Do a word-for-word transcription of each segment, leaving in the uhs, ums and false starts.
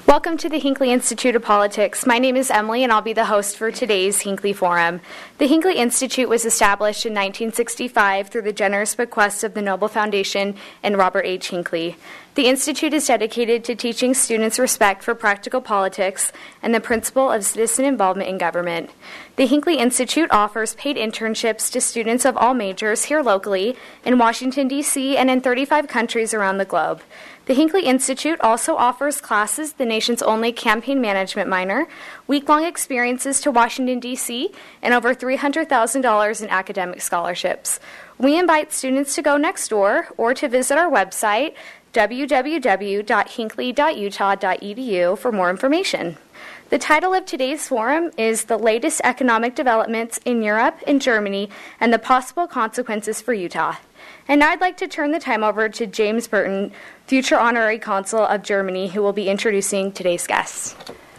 Welcome to the Hinckley Institute of Politics. My name is Emily, and I'll be the host for today's Hinckley Forum. The Hinckley Institute was established in nineteen sixty-five through the generous bequest of the Noble Foundation and Robert H. Hinckley. The Institute is dedicated to teaching students respect for practical politics and the principle of citizen involvement in government. The Hinckley Institute offers paid internships to students of all majors here locally, in Washington, D C, and in thirty-five countries around the globe. The Hinckley Institute also offers classes, the nation's only campaign management minor, week-long experiences to Washington, D C, and over three hundred thousand dollars in academic scholarships. We invite students to go next door or to visit our website, w w w dot hinckley dot utah dot e d u, for more information. The title of today's forum is The Latest Economic Developments in Europe and Germany and the Possible Consequences for Utah. And now I'd like to turn the time over to James Burton, future Honorary Consul of Germany, who will be introducing today's guests.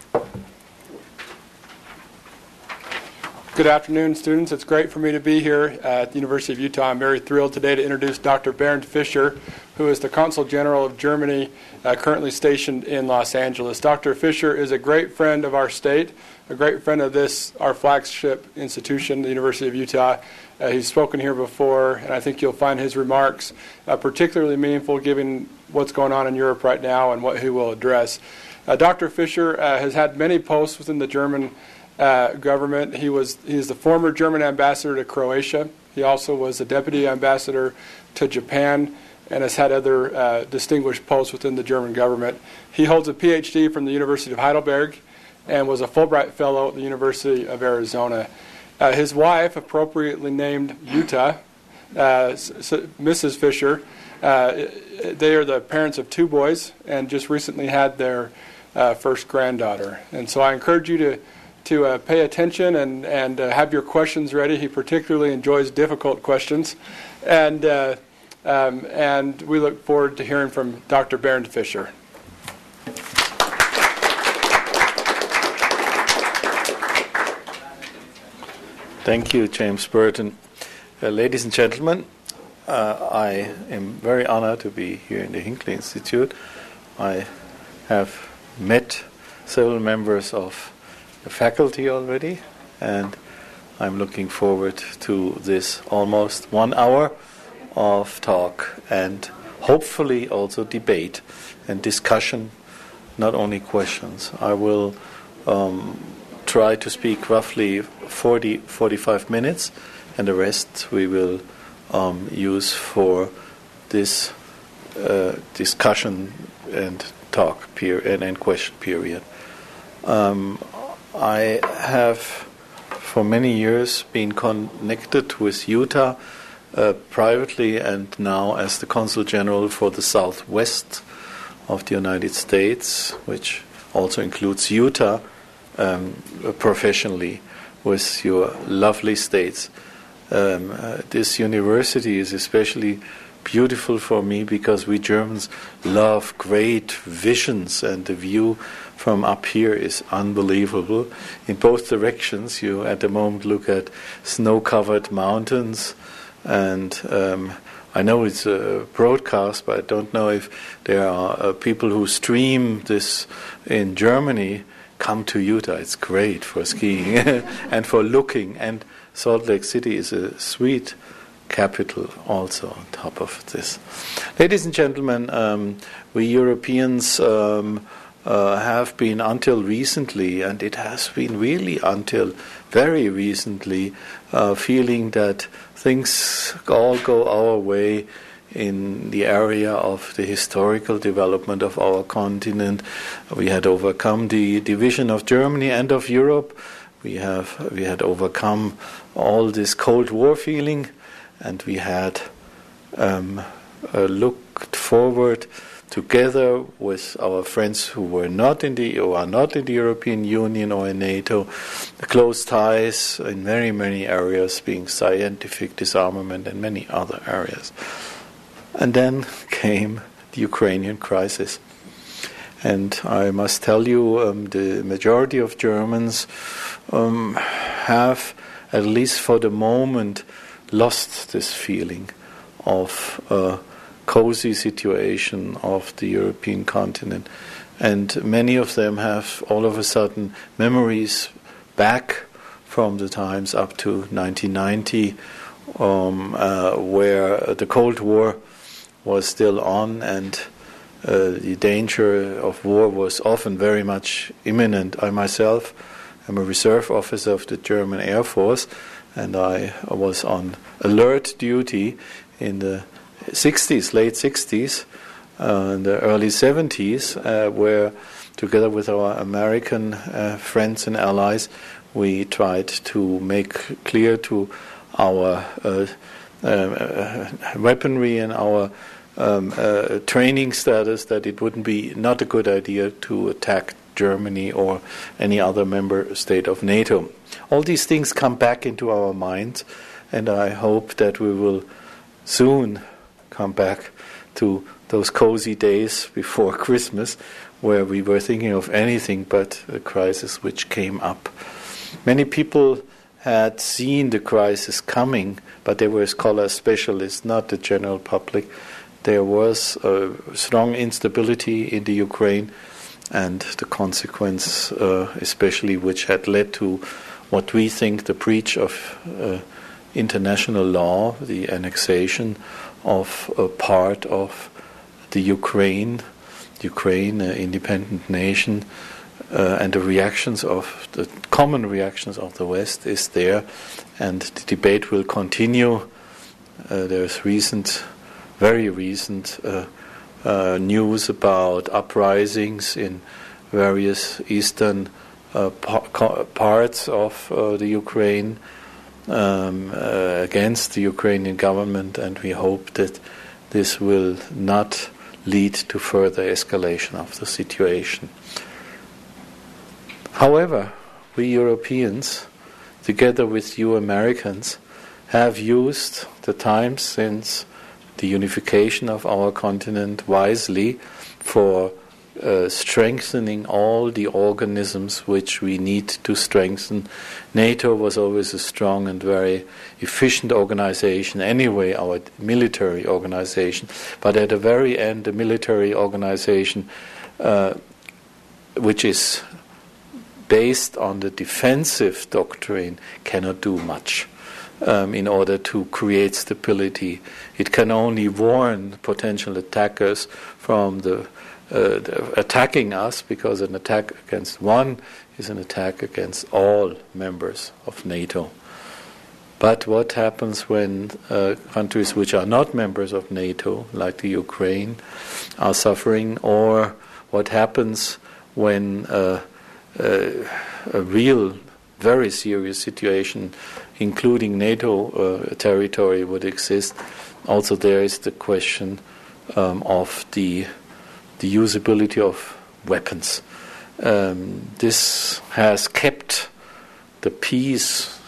Good afternoon, students. It's great for me to be here at the University of Utah. I'm very thrilled today to introduce Doctor Bernd Fischer, who is the Consul General of Germany, uh, currently stationed in Los Angeles. Doctor Fischer is a great friend of our state, a great friend of this, our flagship institution, the University of Utah. Uh, he's spoken here before, and I think you'll find his remarks uh, particularly meaningful given what's going on in Europe right now and what he will address. Uh, Doctor Fischer uh, has had many posts within the German uh, government. He was he is the former German ambassador to Croatia. He also was the deputy ambassador to Japan and has had other uh, distinguished posts within the German government. He holds a P H D from the University of Heidelberg and was a Fulbright Fellow at the University of Arizona. Uh, his wife, appropriately named Utah, uh, Missus Fischer, uh, they are the parents of two boys and just recently had their uh, first granddaughter. And so I encourage you to to uh, pay attention and, and uh, have your questions ready. He particularly enjoys difficult questions. And, uh, um, and we look forward to hearing from Doctor Bernd Fischer. Thank you, James Burton. Uh, ladies and gentlemen, uh, I am very honored to be here in the Hinckley Institute. I have met several members of the faculty already, and I'm looking forward to this almost one hour of talk and hopefully also debate and discussion, not only questions. I will um, try to speak roughly forty, forty-five minutes, and the rest we will um, use for this uh, discussion and talk period and, and question period. Um, I have for many years been connected with Utah uh, privately and now as the Consul General for the Southwest of the United States, which also includes Utah, um, professionally with your lovely states. Um, uh, this university is especially beautiful for me because we Germans love great visions, and the view from up here is unbelievable in both directions. You at the moment look at snow-covered mountains, and um, I know it's a broadcast, but I don't know if there are uh, people who stream this in Germany come to Utah. It's great for skiing and for looking, and Salt Lake City is a sweet capital also on top of this. Ladies and gentlemen, um, we Europeans um, uh, have been until recently, and it has been really until very recently, uh, feeling that things all go our way in the area of the historical development of our continent. We had overcome the division of Germany and of Europe. We have we had overcome all this Cold War feeling, and we had um, uh, looked forward together with our friends who were not in the or are not in the European Union or in NATO, close ties in very many areas, being scientific disarmament and many other areas. And then came the Ukrainian crisis. And I must tell you, um, the majority of Germans um, have, at least for the moment, lost this feeling of uh, cozy situation of the European continent. And many of them have all of a sudden memories back from the times up to nineteen ninety, um, uh, where the Cold War was still on, and uh, the danger of war was often very much imminent. I myself am a reserve officer of the German Air Force, and I was on alert duty in the sixties, late sixties, uh, in the early seventies, uh, where together with our American uh, friends and allies, we tried to make clear to our uh, uh, weaponry and our um, uh, training status that it wouldn't be not a good idea to attack Germany or any other member state of NATO. All these things come back into our minds, and I hope that we will soon come back to those cozy days before Christmas, where we were thinking of anything but a crisis which came up. Many people had seen the crisis coming, but they were scholars, specialists, not the general public. There was a strong instability in the Ukraine, and the consequence, uh, especially which had led to what we think the breach of uh, international law, the annexation of a part of the Ukraine, Ukraine, an independent nation, uh, and the reactions of the common reactions of the West is there, and the debate will continue. Uh, there's recent, very recent uh, uh, news about uprisings in various eastern uh, par- parts of uh, the Ukraine um, uh, against the Ukrainian government, and we hope that this will not lead to further escalation of the situation. However, we Europeans, together with you Americans, have used the time since the unification of our continent wisely for uh, strengthening all the organisms which we need to strengthen. NATO was always a strong and very efficient organization, anyway, our military organization. But at the very end, the military organization, uh, which is based on the defensive doctrine, cannot do much um, in order to create stability. It can only warn potential attackers from the, uh, the attacking us, because an attack against one is an attack against all members of NATO. But what happens when uh, countries which are not members of NATO, like the Ukraine, are suffering, or what happens when uh, Uh, a real, very serious situation, including NATO uh, territory, would exist? Also, there is the question um, of the the usability of weapons. Um, this has kept the peace,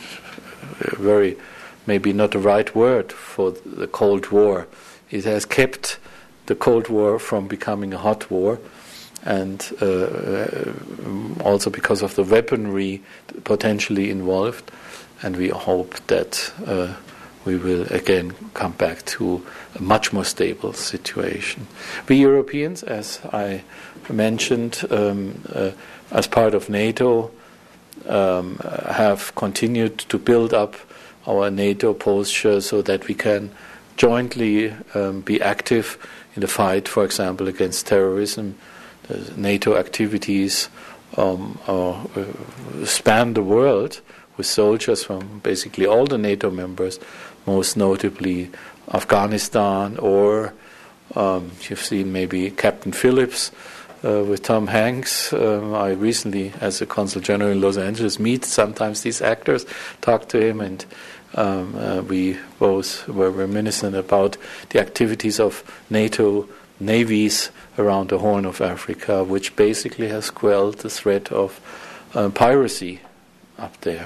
very maybe not the right word for the Cold War. It has kept the Cold War from becoming a hot war. And uh, also because of the weaponry potentially involved, and we hope that uh, we will again come back to a much more stable situation. We Europeans, as I mentioned, um, uh, as part of NATO, um, have continued to build up our NATO posture so that we can jointly um, be active in the fight, for example, against terrorism. NATO activities um, uh, span the world, with soldiers from basically all the NATO members, most notably Afghanistan, or um, you've seen maybe Captain Phillips uh, with Tom Hanks. Um, I recently, as a Consul General in Los Angeles, meet sometimes these actors, talk to him, and um, uh, we both were reminiscent about the activities of NATO navies around the Horn of Africa, which basically has quelled the threat of uh, piracy up there.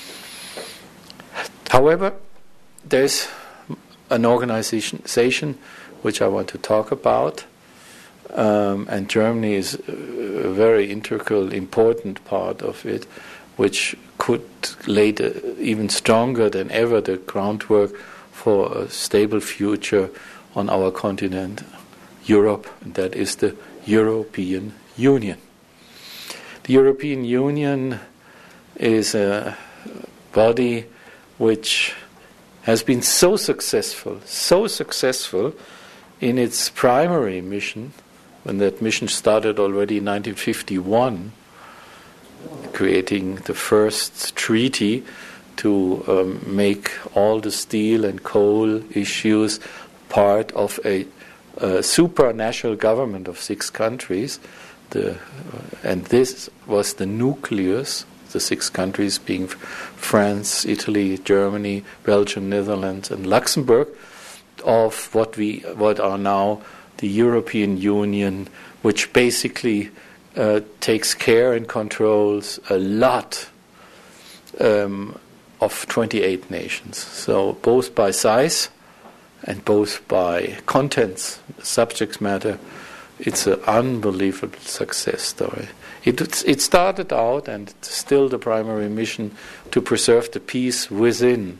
However, there's an organization which I want to talk about, um, and Germany is a very integral, important part of it, which could lay the, even stronger than ever the groundwork for a stable future on our continent, Europe, and that is the European Union. The European Union is a body which has been so successful, so successful in its primary mission, when that mission started already in nineteen fifty-one, creating the first treaty to um, make all the steel and coal issues part of a, a supranational government of six countries. The, uh, and this was the nucleus, the six countries being France, Italy, Germany, Belgium, Netherlands, and Luxembourg, of what we what are now the European Union, which basically uh, takes care and controls a lot um, of twenty-eight nations. So both by size and both by contents, subject matter, it's an unbelievable success story. It, it started out, and it's still the primary mission, to preserve the peace within.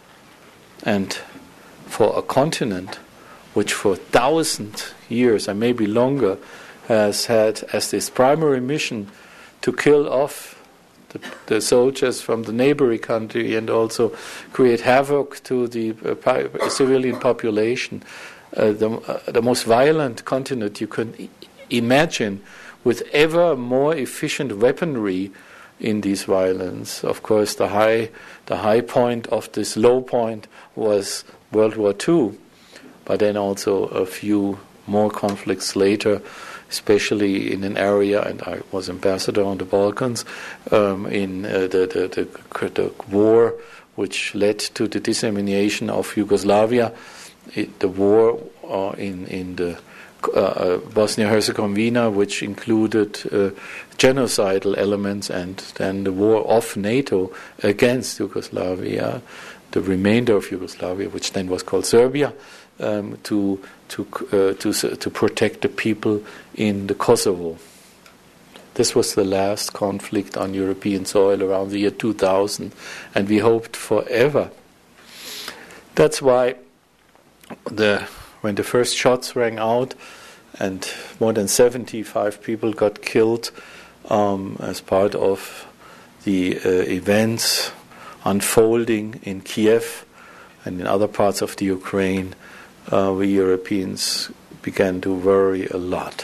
And for a continent which for thousand years, and maybe longer, has had as this primary mission to kill off the, the soldiers from the neighboring country and also create havoc to the uh, civilian population, uh, the, uh, the most violent continent you can I- imagine, with ever more efficient weaponry in this violence. Of course, the high, the high point of this low point was World War Two, but then also a few more conflicts later, especially in an area, and I was ambassador on the Balkans, um, in uh, the, the, the, the war which led to the dissemination of Yugoslavia, it, the war uh, in, in the uh, Bosnia-Herzegovina, which included uh, genocidal elements, and then the war of NATO against Yugoslavia, the remainder of Yugoslavia, which then was called Serbia, um, to to uh, to to protect the people in the Kosovo. This was the last conflict on European soil around the year two thousand, and we hoped forever. That's why the when the first shots rang out, and more than seventy-five people got killed um, as part of the uh, events unfolding in Kiev and in other parts of the Ukraine, uh, we Europeans began to worry a lot.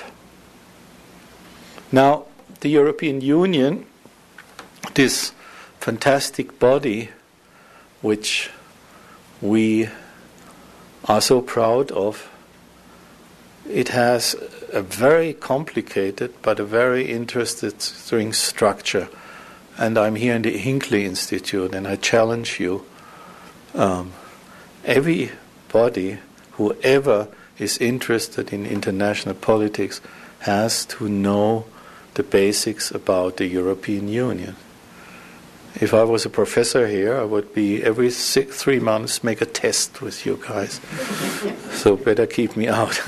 Now, the European Union, this fantastic body which we are so proud of, it has a very complicated but a very interesting structure. And I'm here in the Hinckley Institute, and I challenge you, um, everybody, whoever is interested in international politics, has to know the basics about the European Union. If I was a professor here, I would be every six, three months make a test with you guys. So better keep me out.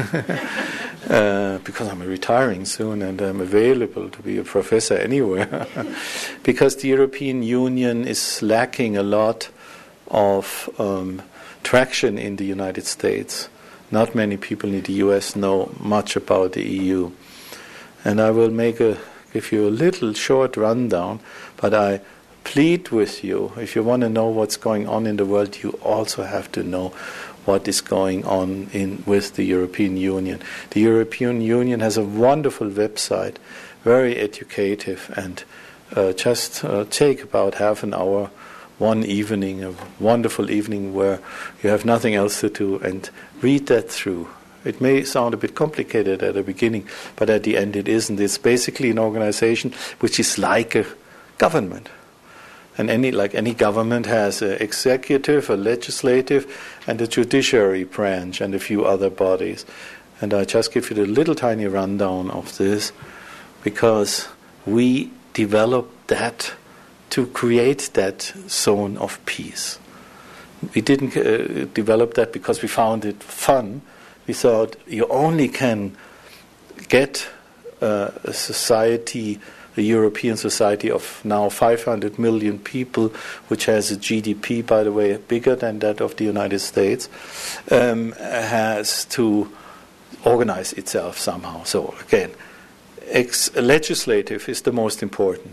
Uh, because I'm retiring soon and I'm available to be a professor anywhere. Because the European Union is lacking a lot of um, traction in the United States. Not many people in the U S know much about the E U. And I will make a give you a little short rundown, but I plead with you, if you want to know what's going on in the world, you also have to know what is going on in with the European Union. The European Union has a wonderful website, very educative, and uh, just uh, take about half an hour one evening, a wonderful evening where you have nothing else to do, and read that through. It may sound a bit complicated at the beginning, but at the end it isn't. It's basically an organization which is like a government. And any like any government has an executive, a legislative, and a judiciary branch, and a few other bodies. And I just give you the little tiny rundown of this, because we developed that to create that zone of peace. We didn't uh, develop that because we found it fun. We thought you only can get uh, a society a European society of now five hundred million people, which has a G D P, by the way, bigger than that of the United States, um, has to organize itself somehow. So again, ex- legislative is the most important.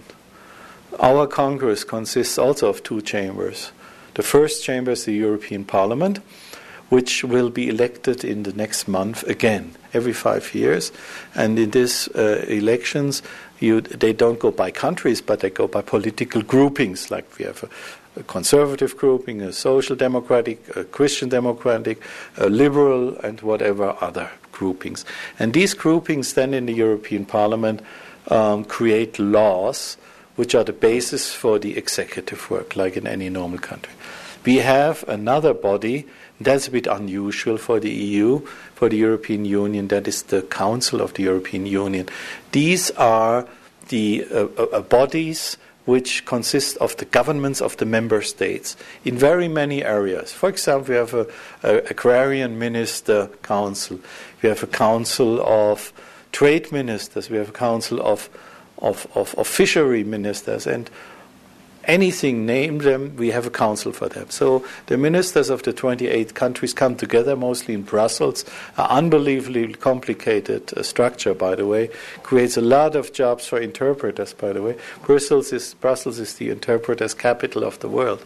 Our Congress consists also of two chambers. The first chamber is the European Parliament, which will be elected in the next month again, every five years. And in these uh, elections, you, they don't go by countries, but they go by political groupings, like we have a, a conservative grouping, a social democratic, a Christian democratic, a liberal, and whatever other groupings. And these groupings then in the European Parliament um, create laws which are the basis for the executive work, like in any normal country. We have another body that's a bit unusual for the E U, for the European Union, that is the Council of the European Union. These are the uh, uh, bodies which consist of the governments of the member states in very many areas. For example, we have a, a agrarian minister council, we have a council of trade ministers, we have a council of Of, of, of fishery ministers, and anything, name them, we have a council for them. So the ministers of the twenty-eight countries come together, mostly in Brussels. An unbelievably complicated uh, structure, by the way, creates a lot of jobs for interpreters, by the way. Brussels is, Brussels is the interpreters' capital of the world.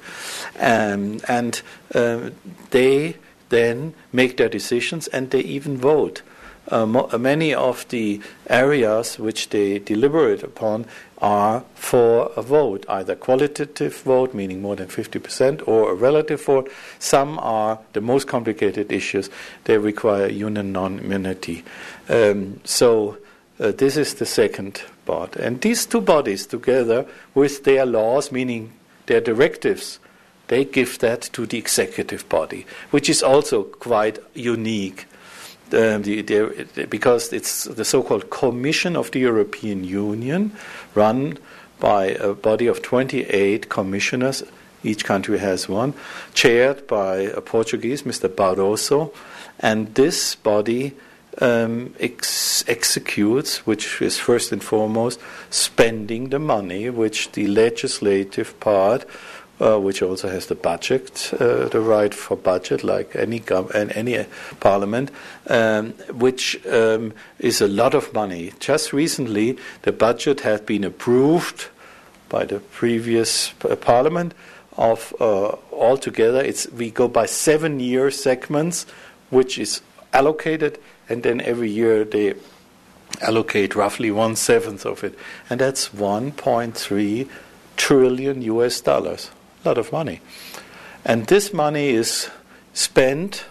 Um, and uh, they then make their decisions, and they even vote. Uh, mo- many of the areas which they deliberate upon are for a vote, either qualitative vote, meaning more than fifty percent, or a relative vote. Some are the most complicated issues. They require unanimity. Um, so uh, this is the second part. And these two bodies together with their laws, meaning their directives, they give that to the executive body, which is also quite unique. Um, the, the, because it's the so-called Commission of the European Union, run by a body of twenty-eight commissioners. Each country has one, chaired by a Portuguese, Mister Barroso. And this body um, ex- executes, which is first and foremost, spending the money which the legislative part, Uh, which also has the budget, uh, the right for budget, like any gov- and any uh, parliament, um, which um, is a lot of money. Just recently, the budget had been approved by the previous uh, parliament. Of uh, altogether, it's we go by seven-year segments, which is allocated, and then every year they allocate roughly one seventh of it, and that's one point three trillion U S dollars. A lot of money. And this money is spent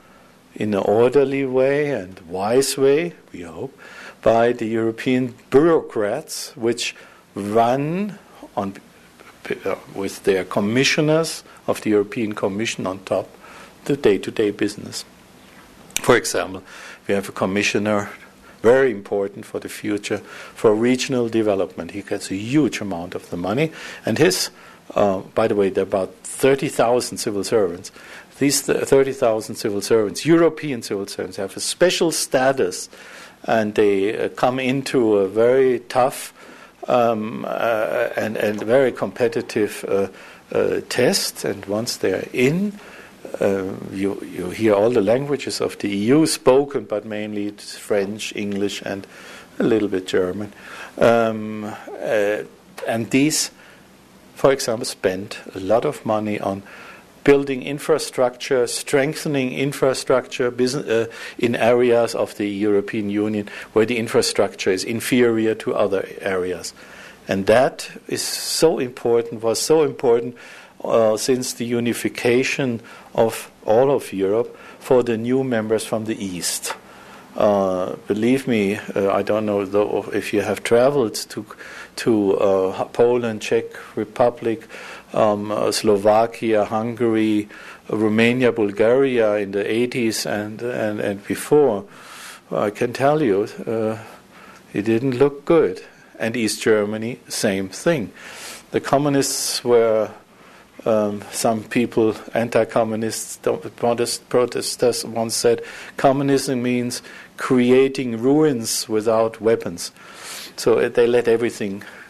in an orderly way and wise way, we hope, by the European bureaucrats, which run on uh, with their commissioners of the European Commission on top the day-to-day business. For example, we have a commissioner, very important for the future, for regional development. He gets a huge amount of the money, and his Uh, by the way, there are about thirty thousand civil servants. These th- thirty thousand civil servants, European civil servants, have a special status, and they uh, come into a very tough um, uh, and, and very competitive uh, uh, test. And once they're in, uh, you, you hear all the languages of the E U spoken, but mainly it's French, English, and a little bit German. Um, uh, and these for example, spend a lot of money on building infrastructure, strengthening infrastructure business, uh, in areas of the European Union where the infrastructure is inferior to other areas. And that is so important, was so important uh, since the unification of all of Europe for the new members from the East. Uh, believe me, uh, I don't know though if you have traveled to to uh, Poland, Czech Republic, um, uh, Slovakia, Hungary, uh, Romania, Bulgaria in the eighties and and, and before. I can tell you, uh, it didn't look good. And East Germany, same thing. The communists were. Um, some people, anti-communists, protest, protesters once said, communism means creating ruins without weapons. So uh, they let everything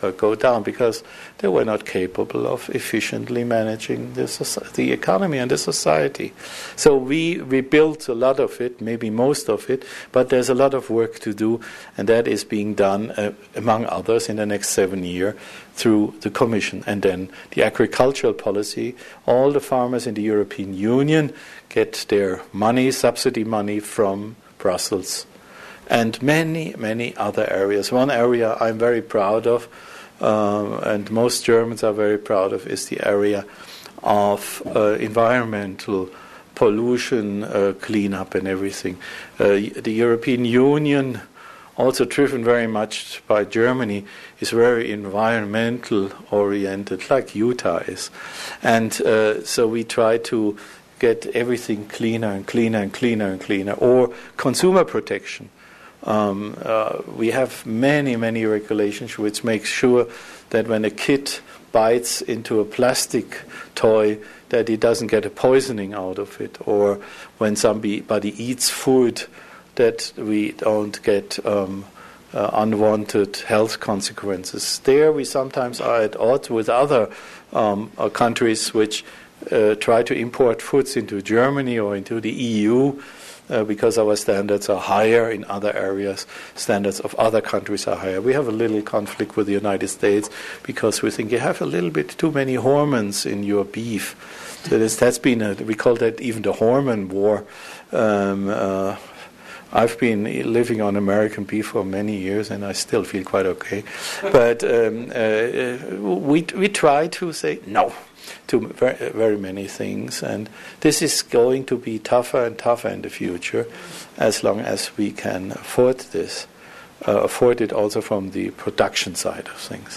uh, go down because they were not capable of efficiently managing the, soci- the economy and the society. So we, we built a lot of it, maybe most of it, but there's a lot of work to do, and that is being done, uh, among others, in the next seven years through the Commission. And then the agricultural policy, all the farmers in the European Union get their money, subsidy money from Brussels, and many, many other areas. One area I'm very proud of, uh, and most Germans are very proud of, is the area of uh, environmental pollution uh, cleanup and everything. Uh, the European Union, also driven very much by Germany, is very environmental oriented, like Utah is. And uh, so we try to get everything cleaner and cleaner and cleaner and cleaner. Or consumer protection. Um, uh, we have many, many regulations which make sure that when a kid bites into a plastic toy, that he doesn't get a poisoning out of it. Or when somebody eats food, that we don't get um, uh, unwanted health consequences. There we sometimes are at odds with other um, uh, countries which uh, try to import foods into Germany or into the E U uh, because our standards are higher in other areas. Standards of other countries are higher. We have a little conflict with the United States because we think you have a little bit too many hormones in your beef. So this, that's been a, we call that even the hormone war. Um, uh, I've been living on American beef for many years, and I still feel quite okay. But um, uh, we we try to say no to very, very many things, and this is going to be tougher and tougher in the future, as long as we can afford this, uh, afford it also from the production side of things.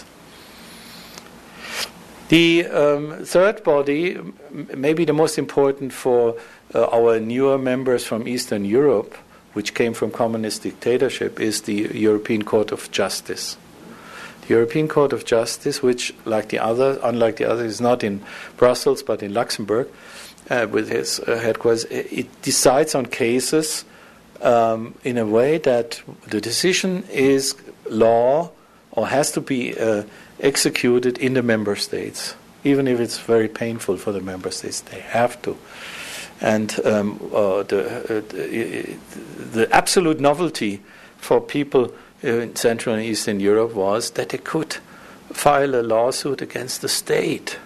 The um, third body, maybe the most important for uh, our newer members from Eastern Europe, which came from communist dictatorship, is the European Court of Justice. The European Court of Justice, which, like the other, unlike the others, is not in Brussels but in Luxembourg, uh, with his uh, headquarters, it decides on cases um, in a way that the decision is law or has to be uh, executed in the member states, even if it's very painful for the member states. They have to. And um, uh, the, uh, the, the absolute novelty for people in Central and Eastern Europe was that they could file a lawsuit against the state.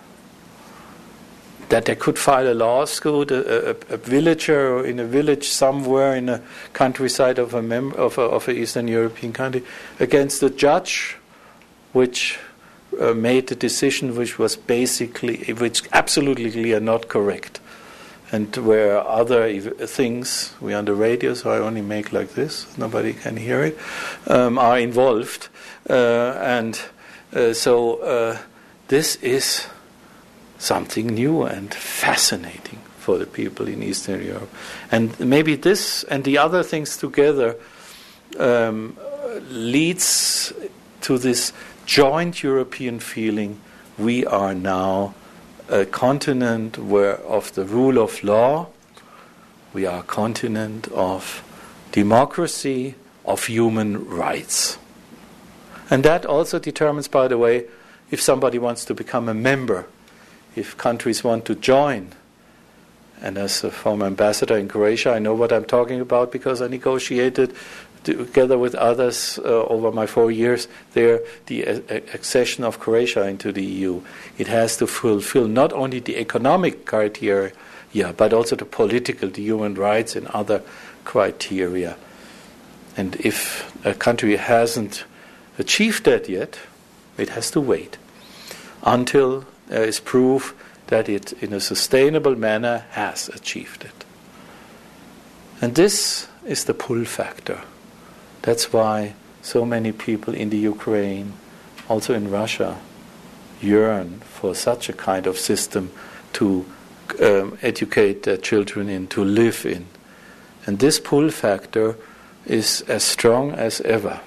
That they could file a lawsuit, a, a, a villager in a village somewhere in a countryside of a mem- of a, of an Eastern European country, against a judge, which uh, made the decision which was basically, which absolutely are not correct. And where other ev- things, we're on the radio, so I only make like this, nobody can hear it, um, are involved. Uh, and uh, so uh, this is something new and fascinating for the people in Eastern Europe. And maybe this and the other things together um, leads to this joint European feeling. We are now a continent where of the rule of law, we are a continent of democracy, of human rights. And that also determines, by the way, if somebody wants to become a member, if countries want to join. And as a former ambassador in Croatia, I know what I'm talking about because I negotiated together with others uh, over my four years there the uh, accession of Croatia into the E U. It has to fulfill not only the economic criteria, yeah, but also the political, the human rights and other criteria. And if a country hasn't achieved that yet, it has to wait until there is proof that it, in a sustainable manner, has achieved it. And this is the pull factor. That's why so many people in the Ukraine, also in Russia, yearn for such a kind of system to um, educate their children in, to live in. And this pull factor is as strong as ever.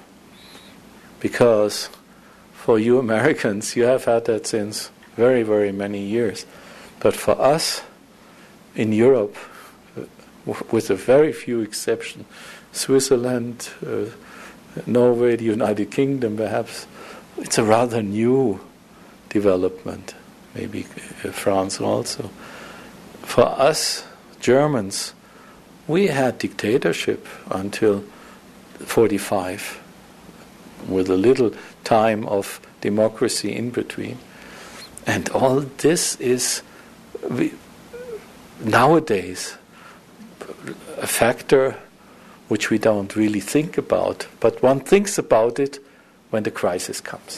Because for you Americans, you have had that since very, very many years. But for us in Europe, with a very few exceptions, Switzerland, uh, Norway, the United Kingdom perhaps, it's a rather new development, maybe uh, France also. For us Germans, we had dictatorship until forty-five, with a little time of democracy in between. And all this is we, nowadays a factor which we don't really think about, but one thinks about it when the crisis comes.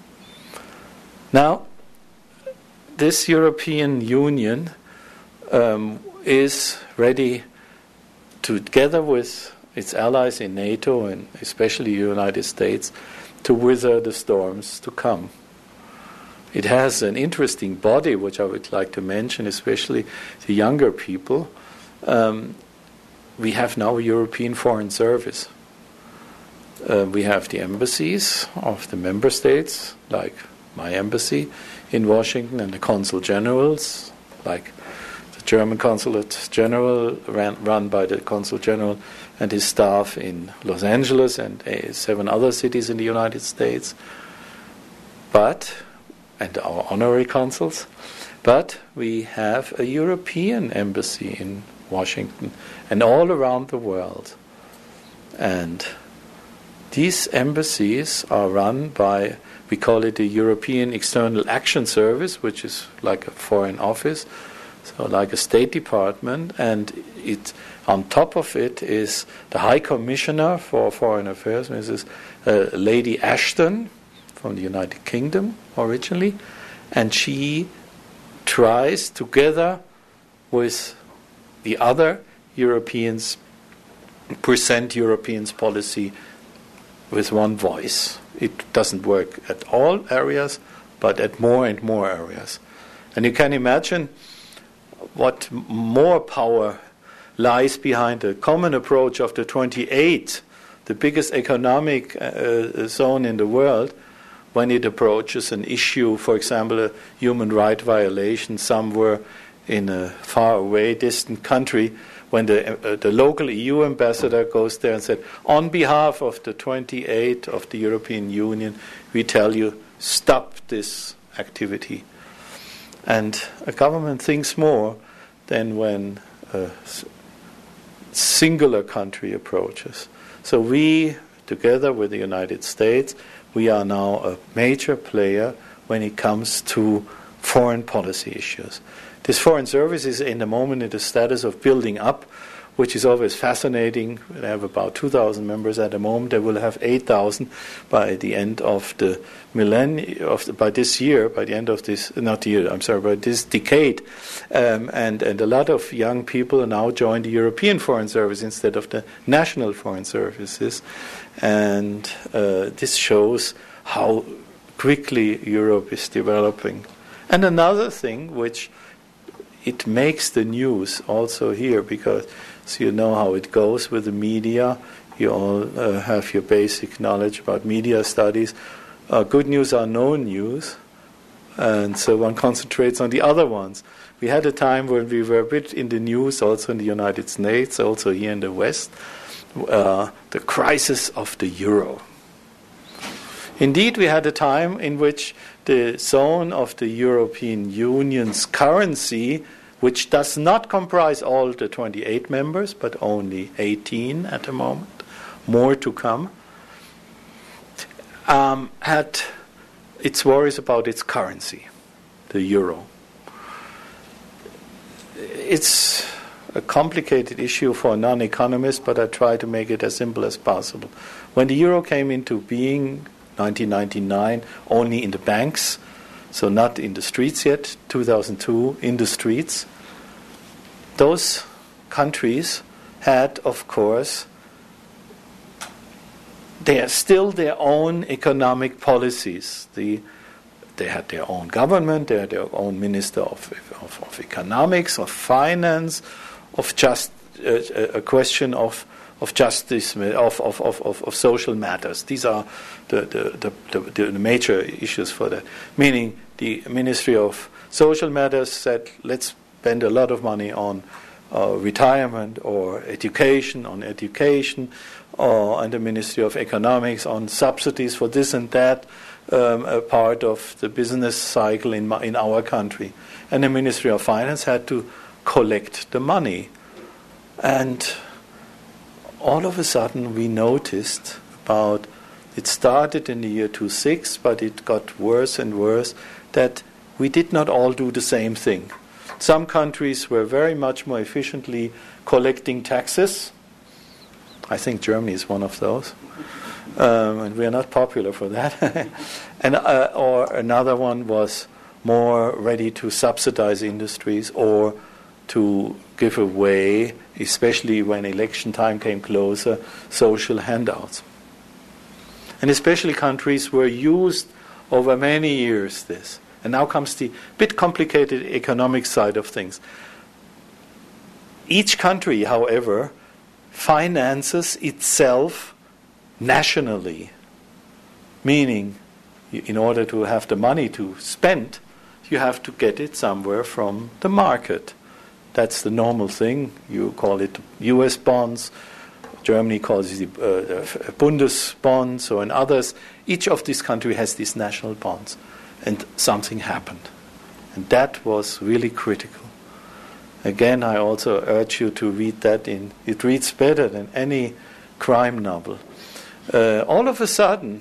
Now, this European Union um, is ready to, together with its allies in NATO and especially the United States, to weather the storms to come. It has an interesting body, which I would like to mention, especially the younger people. Um, we have now a European Foreign Service. Uh, we have the embassies of the member states, like my embassy in Washington, and the consul generals, like the German Consulate General, ran, run by the Consul General and his staff in Los Angeles and uh, seven other cities in the United States. But, and our honorary consuls, but we have a European embassy in Washington and all around the world. And these embassies are run by, we call it the European External Action Service, which is like a foreign office, so like a State Department, and it, on top of it is the High Commissioner for Foreign Affairs, Missus Uh, Lady Ashton from the United Kingdom originally, and she tries together with the other Europeans present Europeans' policy with one voice. It doesn't work at all areas, but at more and more areas. And you can imagine what more power lies behind a common approach of the twenty-eight, the biggest economic uh, zone in the world, when it approaches an issue, for example, a human right violation somewhere in a far away, distant country, when the uh, the local E U ambassador goes there and said, on behalf of the twenty-eight of the European Union, we tell you, stop this activity. And a government thinks more than when a singular country approaches. So we, together with the United States, we are now a major player when it comes to foreign policy issues. This foreign service is in the moment in the status of building up, which is always fascinating. They have about two thousand members at the moment. They will have eight thousand by the end of the millennium, of the, by this year, by the end of this, not year, I'm sorry, by this decade. Um, and, and a lot of young people now join the European Foreign Service instead of the national foreign services. And uh, this shows how quickly Europe is developing. And another thing which it makes the news also here, because so you know how it goes with the media. You all uh, have your basic knowledge about media studies. Uh, good news are no news, and so one concentrates on the other ones. We had a time when we were a bit in the news, also in the United States, also here in the West, uh, the crisis of the euro. Indeed, we had a time in which the zone of the European Union's currency, which does not comprise all the twenty-eight members, but only eighteen at the moment, more to come, um, had its worries about its currency, the euro. It's a complicated issue for a non-economist, but I try to make it as simple as possible. When the euro came into being, nineteen ninety-nine, only in the banks, so not in the streets yet, two thousand two, in the streets, those countries had, of course, they are still their own economic policies. The, they had their own government, they had their own minister of, of, of economics, of finance, of just uh, a question of of justice, of, of, of, of social matters. These are the, the, the, the, the major issues for that. Meaning the Ministry of Social Matters said, let's spend a lot of money on uh, retirement or education, on education, or and the Ministry of Economics on subsidies for this and that um, a part of the business cycle in in our country, and the Ministry of Finance had to collect the money, and all of a sudden we noticed about. It started in the year two thousand six, but it got worse and worse, that we did not all do the same thing. Some countries were very much more efficiently collecting taxes. I think Germany is one of those. Um, and we are not popular for that. and uh, Or another one was more ready to subsidize industries or to give away, especially when election time came closer, social handouts. And especially countries were used over many years this. And now comes the bit complicated economic side of things. Each country, however, finances itself nationally. Meaning, in order to have the money to spend, you have to get it somewhere from the market. That's the normal thing. You call it U S bonds. Germany calls it uh, Bundesbonds, or in others. Each of these countries has these national bonds. And something happened. And that was really critical. Again, I also urge you to read that in. It reads better than any crime novel. Uh, all of a sudden,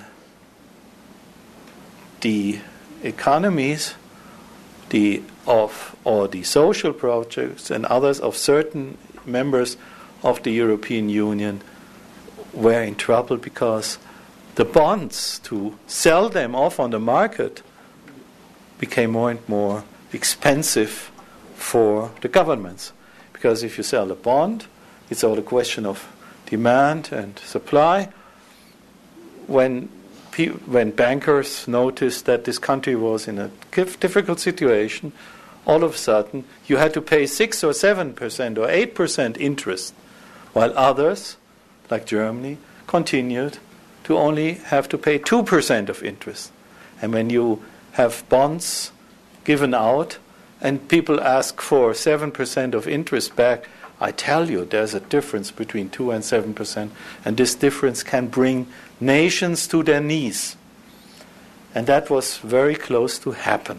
the economies the of or the social projects and others of certain members of the European Union were in trouble because the bonds, to sell them off on the market, became more and more expensive for the governments. Because if you sell a bond, it's all a question of demand and supply. When pe- when bankers noticed that this country was in a difficult situation, all of a sudden you had to pay six or seven percent or eight percent interest, while others, like Germany, continued to only have to pay two percent of interest. And when you have bonds given out and people ask for seven percent of interest back, I tell you there's a difference between two and seven percent, and this difference can bring nations to their knees. And that was very close to happen.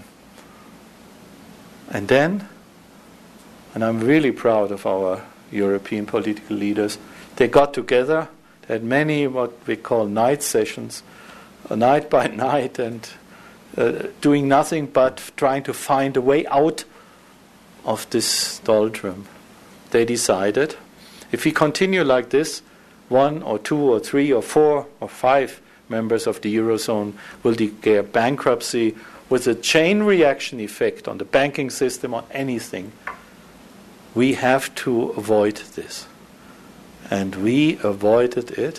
And then, and I'm really proud of our European political leaders, they got together, they had many what we call night sessions, uh, night by night, and uh, doing nothing but trying to find a way out of this doldrum. They decided, if we continue like this, one or two or three or four or five members of the Eurozone will declare bankruptcy with a chain reaction effect on the banking system, on anything. We have to avoid this. And we avoided it.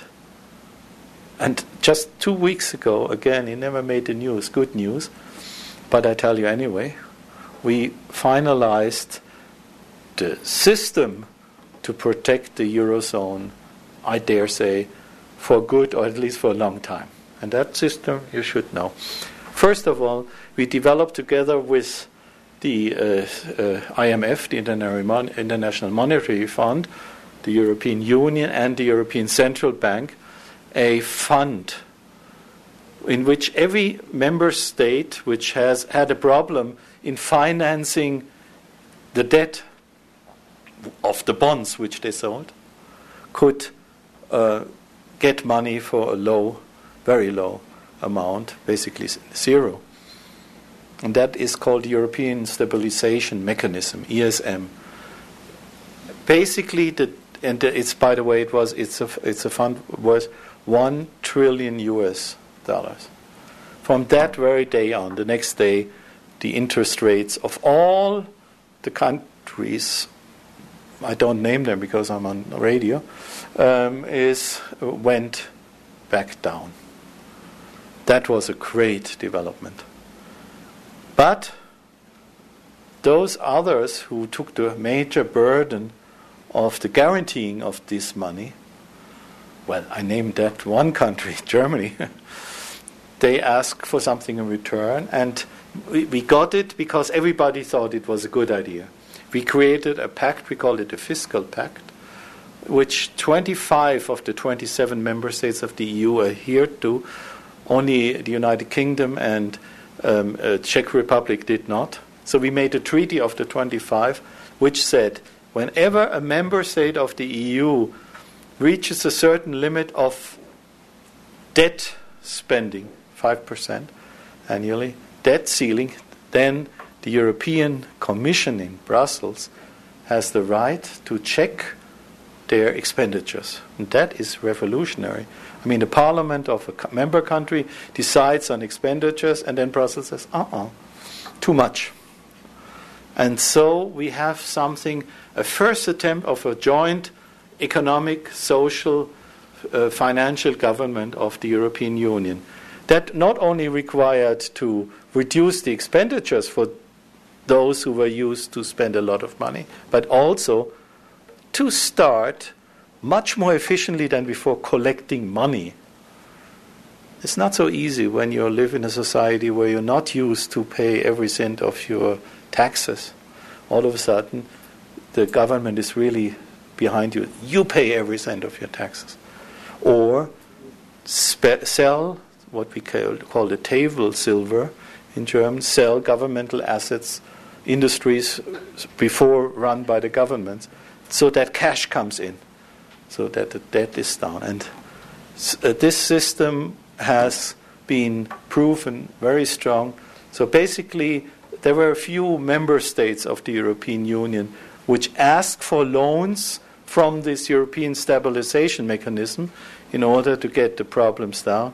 And just two weeks ago, again, it never made the news, good news, but I tell you anyway, we finalized the system to protect the Eurozone, I dare say, for good, or at least for a long time. And that system you should know. First of all, we developed together with the uh, uh, I M F, the International Monetary Fund, the European Union, and the European Central Bank, a fund in which every member state which has had a problem in financing the debt of the bonds which they sold could uh, get money for a low, very low amount, basically zero. And that is called the European Stabilization Mechanism, E S M. Basically, the, and it's, by the way, it was it's a it's a fund worth one trillion U S dollars. From that very day on, the next day, the interest rates of all the countries, I don't name them because I'm on radio, um, is went back down. That was a great development. But those others who took the major burden of the guaranteeing of this money, well, I named that one country, Germany, they asked for something in return, and we, we got it because everybody thought it was a good idea. We created a pact, we called it a fiscal pact, which twenty-five of the twenty-seven member states of the E U adhered to. Only the United Kingdom and um, uh, Czech Republic did not. So we made a treaty of the twenty-five, which said whenever a member state of the E U reaches a certain limit of debt spending, five percent annually, debt ceiling, then the European Commission in Brussels has the right to check their expenditures. And that is revolutionary. I mean, the parliament of a member country decides on expenditures, and then Brussels says, uh-uh, too much. And so we have something, a first attempt of a joint economic, social, uh, financial government of the European Union that not only required to reduce the expenditures for those who were used to spend a lot of money, but also to start much more efficiently than before collecting money. It's not so easy when you live in a society where you're not used to pay every cent of your taxes. All of a sudden, the government is really behind you. You pay every cent of your taxes. Or spe- sell what we call, call the table silver in German, sell governmental assets, industries before run by the governments, so that cash comes in, so that the debt is down. And uh, this system has been proven very strong. So basically, there were a few member states of the European Union which asked for loans from this European stabilization mechanism in order to get the problems down.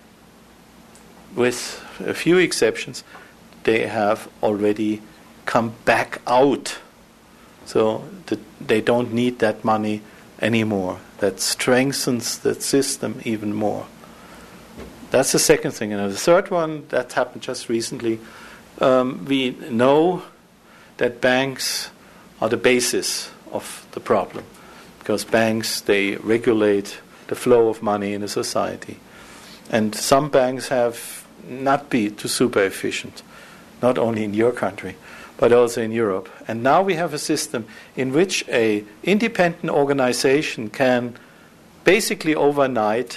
With a few exceptions, they have already come back out. So the, they don't need that money anymore. That strengthens the system even more. That's the second thing. And the third one, that happened just recently. Um, we know that banks are the basis of the problem, because banks, they regulate the flow of money in a society. And some banks have not been too super efficient, not only in your country, but also in Europe. And now we have a system in which an independent organization can basically overnight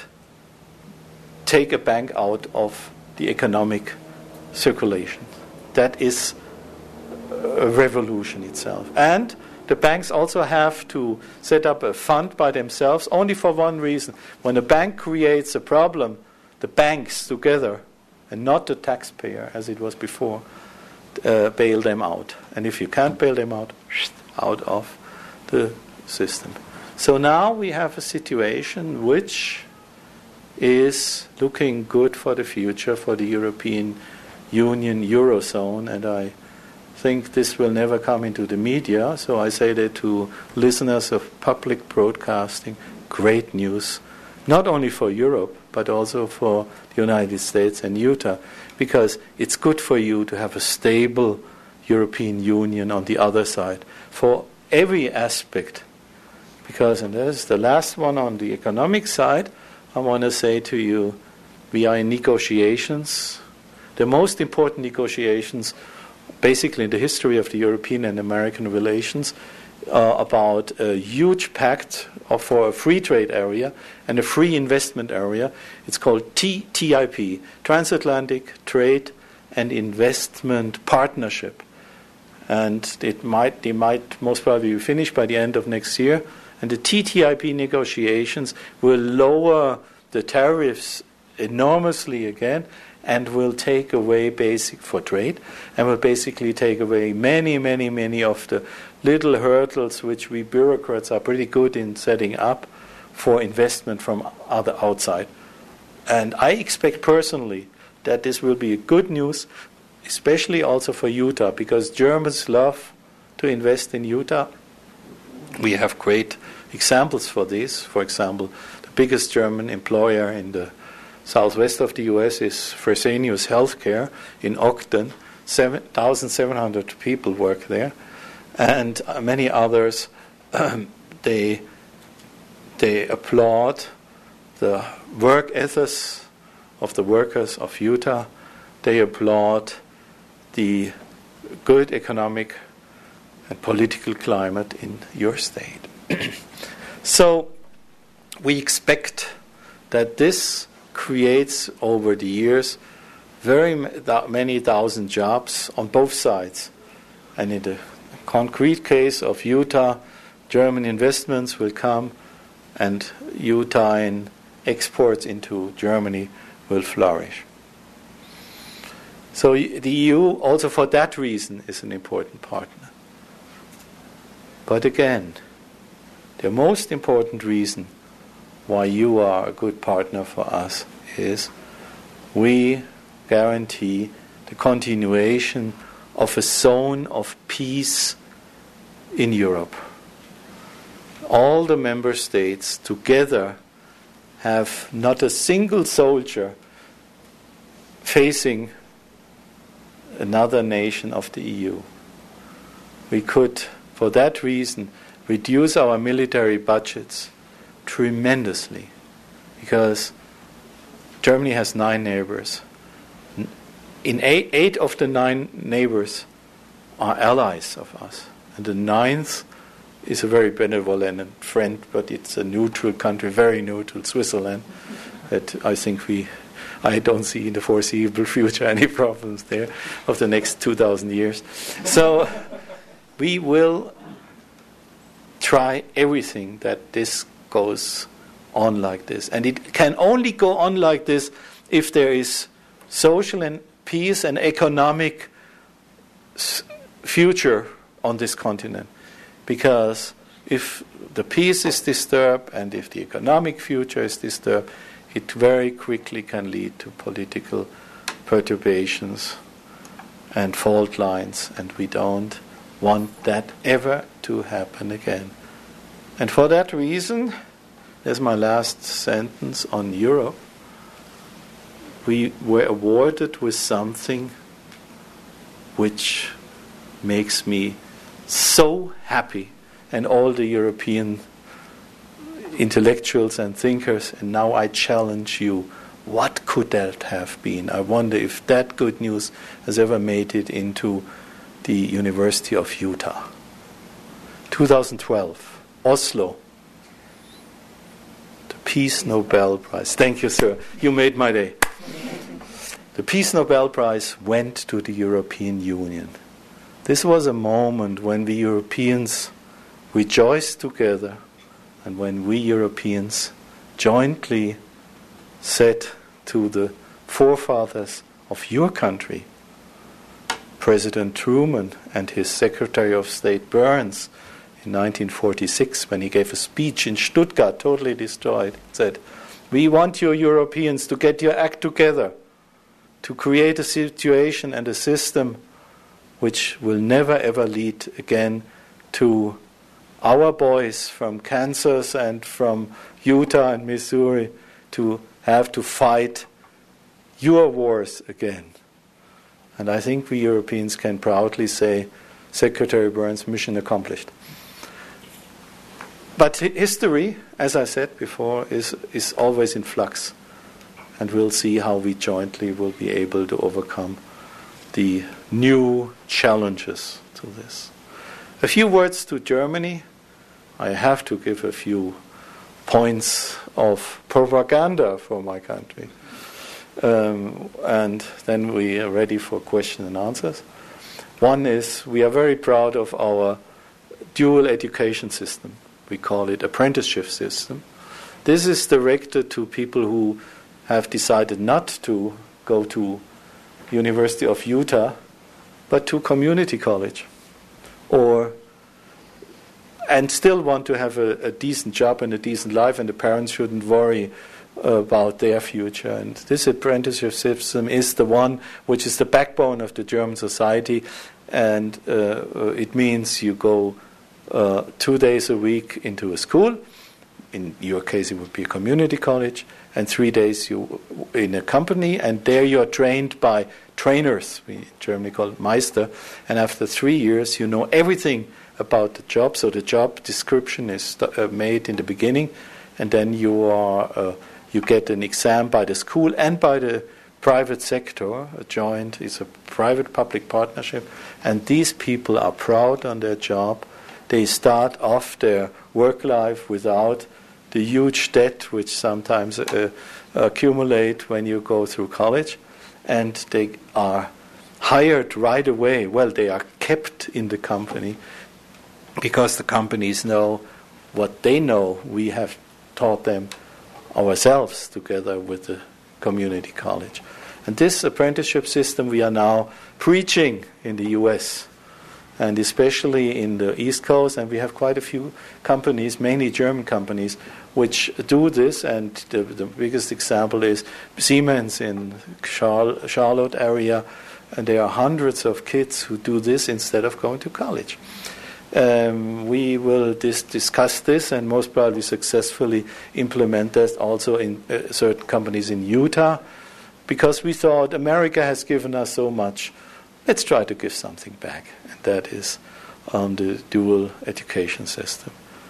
take a bank out of the economic circulation. That is a revolution itself. And the banks also have to set up a fund by themselves only for one reason. When a bank creates a problem, the banks together, and not the taxpayer as it was before, uh, bail them out. And if you can't bail them out, out of the system. So now we have a situation which is looking good for the future for the European Union, Eurozone, and I think this will never come into the media, so I say that to listeners of public broadcasting, great news, not only for Europe, but also for the United States and Utah, because it's good for you to have a stable European Union on the other side, for every aspect. Because, and that is the last one on the economic side, I want to say to you, we are in negotiations, the most important negotiations basically in the history of the European and American relations, uh, about a huge pact of, for a free trade area and a free investment area. It's called T T I P, Transatlantic Trade and Investment Partnership. And it might, they might most probably be finished by the end of next year. And the T T I P negotiations will lower the tariffs enormously again, and will take away basic for trade, and will basically take away many, many, many of the little hurdles which we bureaucrats are pretty good in setting up for investment from other outside. And I expect personally that this will be good news, especially also for Utah, because Germans love to invest in Utah. We have great examples for this. For example, the biggest German employer in the southwest of the U S is Fresenius Healthcare in Ogden. seven thousand seven hundred people work there. And uh, many others, um, they, they applaud the work ethics of the workers of Utah. They applaud the good economic and political climate in your state. So we expect that this creates over the years very many thousand jobs on both sides. And in the concrete case of Utah, German investments will come and Utah exports into Germany will flourish. So the E U, also for that reason, is an important partner. But again, the most important reason why you are a good partner for us is we guarantee the continuation of a zone of peace in Europe. All the member states together have not a single soldier facing another nation of the E U. We could, for that reason, reduce our military budgets tremendously, because Germany has nine neighbors. In eight, eight of the nine neighbors are allies of us, and the ninth is a very benevolent friend, but it's a neutral country, very neutral, Switzerland, that I think we, I don't see in the foreseeable future any problems there of the next two thousand years. So we will try everything that this goes on like this. And it can only go on like this if there is social and peace and economic s- future on this continent. Because if the peace is disturbed and if the economic future is disturbed, it very quickly can lead to political perturbations and fault lines, and we don't want that ever to happen again. And for that reason, there's my last sentence on Europe. We were awarded with something which makes me so happy, and all the European intellectuals and thinkers, and now I challenge you, what could that have been? I wonder if that good news has ever made it into the University of Utah. twenty twelve, Oslo, the Peace Nobel Prize. Thank you, sir. You made my day. The Peace Nobel Prize went to the European Union. This was a moment when we Europeans rejoiced together, and when we Europeans jointly said to the forefathers of your country, President Truman and his Secretary of State Burns in nineteen forty-six, when he gave a speech in Stuttgart, totally destroyed, said, "We want you Europeans to get your act together, to create a situation and a system which will never ever lead again to our boys from Kansas and from Utah and Missouri to have to fight your wars again." And I think we Europeans can proudly say, Secretary Burns, mission accomplished. But history, as I said before, is, is always in flux. And we'll see how we jointly will be able to overcome the new challenges to this. A few words to Germany. I have to give a few points of propaganda for my country. Um, and then we are ready for questions and answers. One is, we are very proud of our dual education system. We call it apprenticeship system. This is directed to people who have decided not to go to University of Utah, but to community college, or and still want to have a, a decent job and a decent life, and the parents shouldn't worry about their future. And this apprenticeship system is the one which is the backbone of the German society, and uh, it means you go uh, two days a week into a school. In your case, it would be a community college, and three days you in a company, and there you are trained by trainers. We in Germany call it Meister, and after three years you know everything about the job. So the job description is st- uh, made in the beginning, and then you are uh, you get an exam by the school and by the private sector. A joint is a private-public partnership, and these people are proud on their job, They start off their work life without the huge debt which sometimes uh, accumulate when you go through college, and they are hired right away. Well, they are kept in the company because the companies know what they know. We have taught them ourselves together with the community college. And this apprenticeship system we are now preaching in the U S, and especially in the East Coast, and we have quite a few companies, mainly German companies, which do this, and the, the biggest example is Siemens in Char- Charlotte area, and there are hundreds of kids who do this instead of going to college. Um, we will dis- discuss this and most probably successfully implement this also in uh, certain companies in Utah, because we thought America has given us so much. Let's try to give something back, and that is um, the dual education system.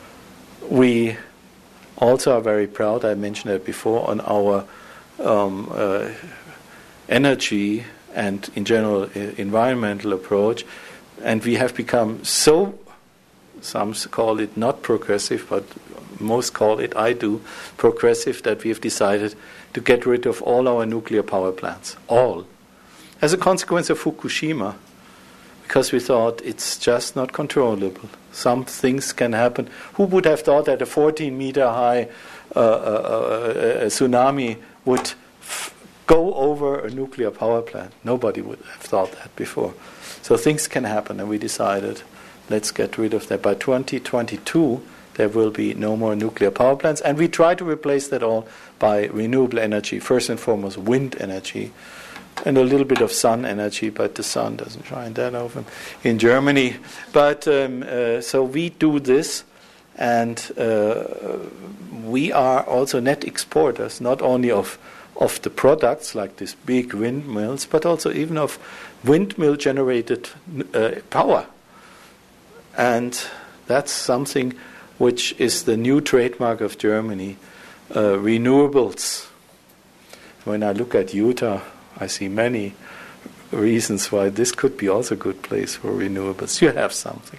We also are very proud, I mentioned that before, on our um, uh, energy and in general uh, environmental approach, and we have become so, some call it not progressive, but most call it, I do, progressive, that we have decided to get rid of all our nuclear power plants, all. As a consequence of Fukushima, because we thought it's just not controllable. Some things can happen. Who would have thought that a fourteen meter high uh, uh, uh, tsunami would f- go over a nuclear power plant? Nobody would have thought that before. So things can happen, and we decided, let's get rid of that. By twenty twenty-two, there will be no more nuclear power plants, and we try to replace that all by renewable energy, first and foremost wind energy, and a little bit of sun energy, but the sun doesn't shine that often in Germany. But um, uh, so we do this, and uh, we are also net exporters, not only of of the products like these big windmills, but also even of windmill-generated uh, power. And that's something which is the new trademark of Germany, uh, renewables. When I look at Utah, I see many reasons why this could be also a good place for renewables. You have something.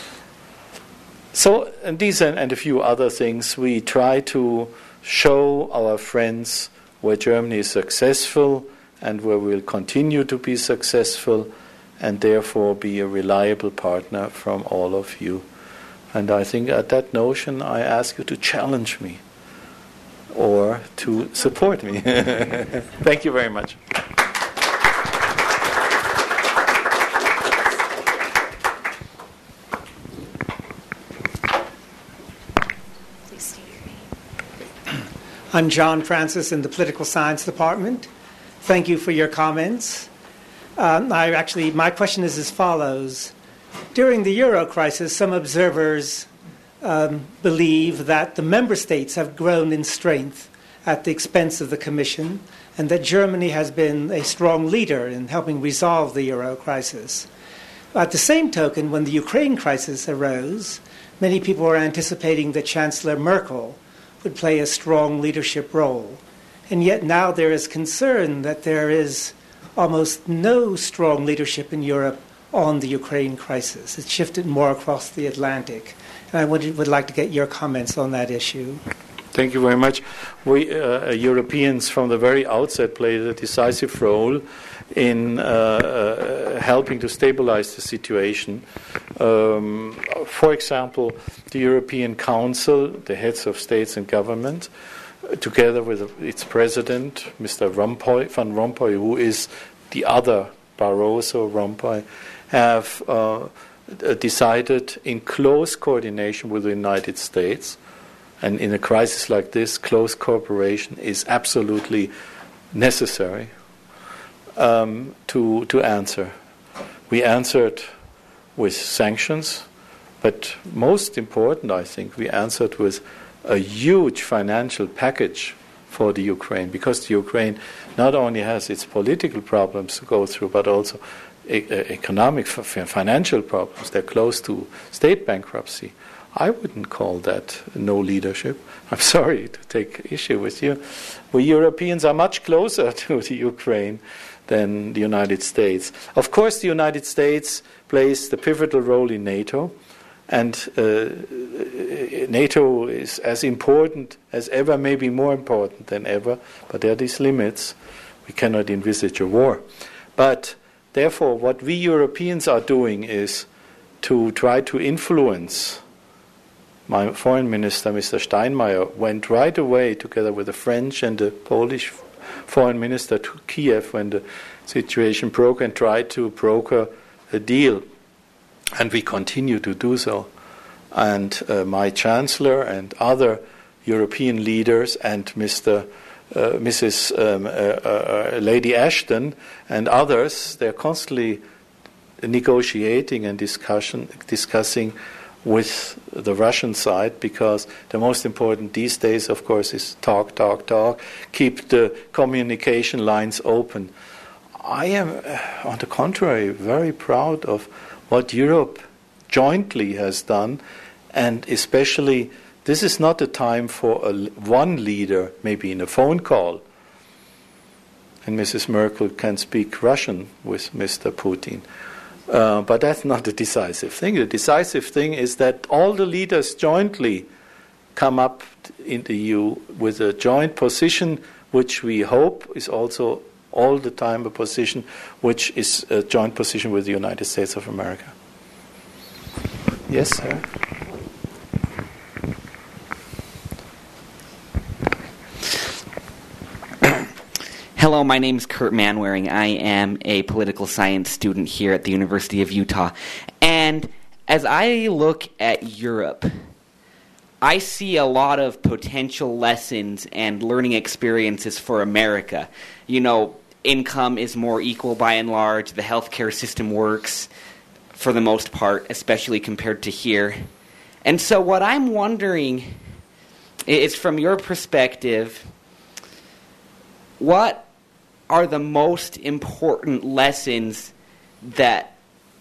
So, and these and, and a few other things, we try to show our friends where Germany is successful and where we'll continue to be successful, and therefore be a reliable partner from all of you. And I think at that notion, I ask you to challenge me or to support me. Thank you very much. I'm John Francis in the Political Science Department. Thank you for your comments. Um, I actually, my question is as follows. During the Euro crisis, some observers um, believe that the member states have grown in strength at the expense of the Commission, and that Germany has been a strong leader in helping resolve the Euro crisis. At the same token, when the Ukraine crisis arose, many people were anticipating that Chancellor Merkel would play a strong leadership role. And yet now there is concern that there is almost no strong leadership in Europe on the Ukraine crisis. It's shifted more across the Atlantic. And I would, would like to get your comments on that issue. Thank you very much. We uh, Europeans from the very outset played a decisive role in uh, uh, helping to stabilize the situation. Um, for example, the European Council, the heads of states and government, uh, together with its president, Mister Rompuy, Van Rompuy, who is the other Barroso, Rompuy, have uh, decided in close coordination with the United States. And in a crisis like this, close cooperation is absolutely necessary um, to to answer. We answered with sanctions, but most important, I think, we answered with a huge financial package for the Ukraine, because the Ukraine not only has its political problems to go through, but also e- economic, f- financial problems. They're close to state bankruptcy. I wouldn't call that no leadership. I'm sorry to take issue with you. We Europeans are much closer to the Ukraine than the United States. Of course, the United States plays the pivotal role in NATO, And uh, NATO is as important as ever, maybe more important than ever, but there are these limits. We cannot envisage a war. But therefore, what we Europeans are doing is to try to influence. My foreign minister, Mister Steinmeier, went right away together with the French and the Polish foreign minister to Kiev when the situation broke and tried to broker a deal. And we continue to do so. And uh, my chancellor and other European leaders and Mister Uh, Missus Um, uh, uh, Lady Ashton and others, they're constantly negotiating and discussion, discussing with the Russian side, because the most important these days, of course, is talk, talk, talk, keep the communication lines open. I am, uh, on the contrary, very proud of what Europe jointly has done, and especially this is not a time for a, one leader, maybe in a phone call, and Missus Merkel can speak Russian with Mister Putin. Uh, but that's not the decisive thing. The decisive thing is that all the leaders jointly come up in the E U with a joint position, which we hope is also all the time a position which is a joint position with the United States of America. Yes, sir? Hello, my name is Kurt Manwaring. I am a political science student here at the University of Utah. And as I look at Europe, I see a lot of potential lessons and learning experiences for America. You know, income is more equal by and large. The healthcare system works for the most part, especially compared to here. And so what I'm wondering is, from your perspective, what are the most important lessons that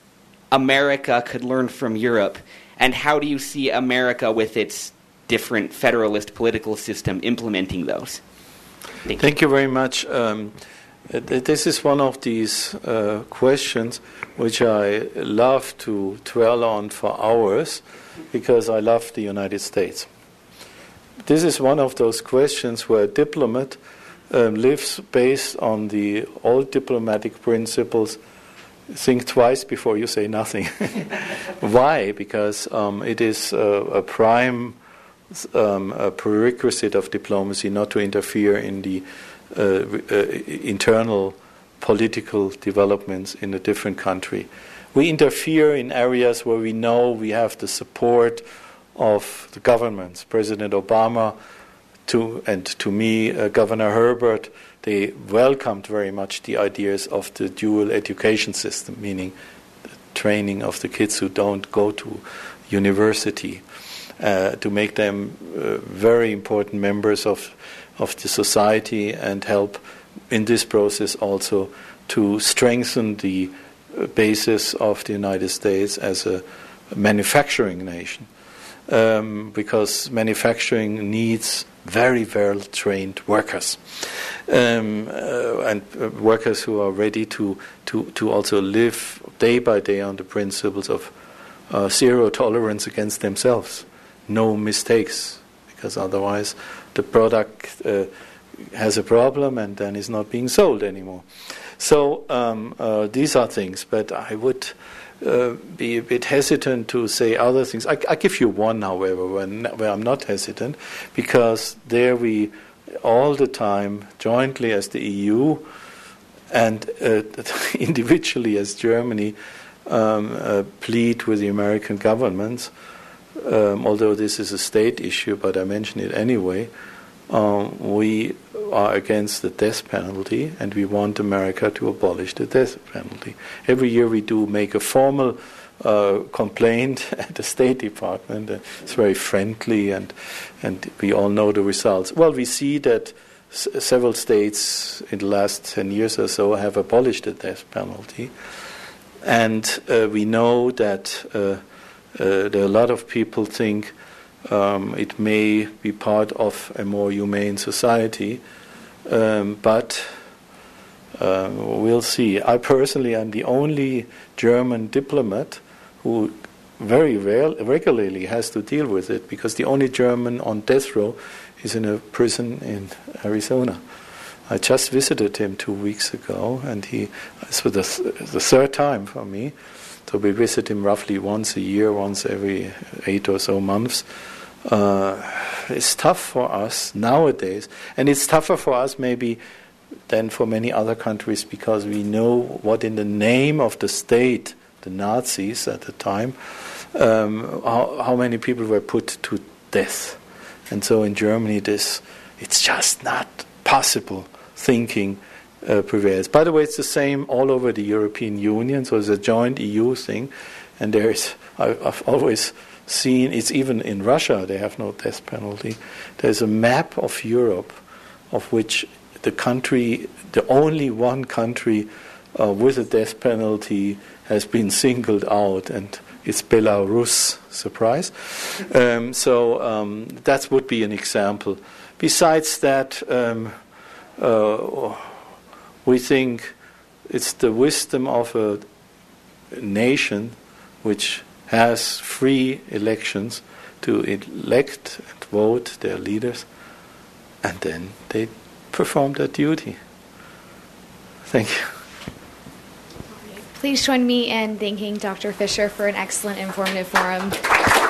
America could learn from Europe, and how do you see America with its different federalist political system implementing those? Thank, Thank you. you very much. Um, this is one of these uh, questions which I love to dwell on for hours, because I love the United States. This is one of those questions where a diplomat Um, lives based on the old diplomatic principles. Think twice before you say nothing. Why? Because um, it is uh, a prime um, a prerequisite of diplomacy not to interfere in the uh, uh, internal political developments in a different country. We interfere in areas where we know we have the support of the governments. President Obama To, and to me, uh, Governor Herbert, they welcomed very much the ideas of the dual education system, meaning the training of the kids who don't go to university, uh, to make them uh, very important members of, of the society, and help in this process also to strengthen the basis of the United States as a manufacturing nation. Um, because manufacturing needs very well-trained workers, um, uh, and uh, workers who are ready to, to, to also live day by day on the principles of uh, zero tolerance against themselves, no mistakes, because otherwise the product uh, has a problem and then is not being sold anymore. So um, uh, these are things, but I would Uh, be a bit hesitant to say other things. I, I give you one, however, when, where I'm not hesitant, because there we all the time, jointly as the E U and uh, individually as Germany, um, uh, plead with the American governments, um, although this is a state issue, but I mention it anyway. Um, we are against the death penalty, and we want America to abolish the death penalty. Every year we do make a formal uh, complaint at the State Department. Uh, it's very friendly, and and we all know the results. Well, we see that s- several states in the last ten years or so have abolished the death penalty, and uh, we know that uh, uh, there are a lot of people think Um, it may be part of a more humane society, um, but um, we'll see. I personally am the only German diplomat who very rare, regularly has to deal with it, because the only German on death row is in a prison in Arizona. I just visited him two weeks ago, and he it's for the, th- the third time for me. So we visit him roughly once a year, once every eight or so months. Uh, it's tough for us nowadays, and it's tougher for us maybe than for many other countries, because we know what in the name of the state, the Nazis at the time, um, how, how many people were put to death. And so in Germany, this it's just not possible thinking uh, prevails. By the way, it's the same all over the European Union, so it's a joint E U thing, and there is, I've, I've always seen, it's even in Russia, they have no death penalty. There's a map of Europe of which the country, the only one country uh, with a death penalty has been singled out, and it's Belarus. Surprise. Um, so um, that would be an example. Besides that, um, uh, we think it's the wisdom of a nation which has free elections to elect and vote their leaders, and then they perform their duty. Thank you. Please join me in thanking Doctor Fisher for an excellent informative forum.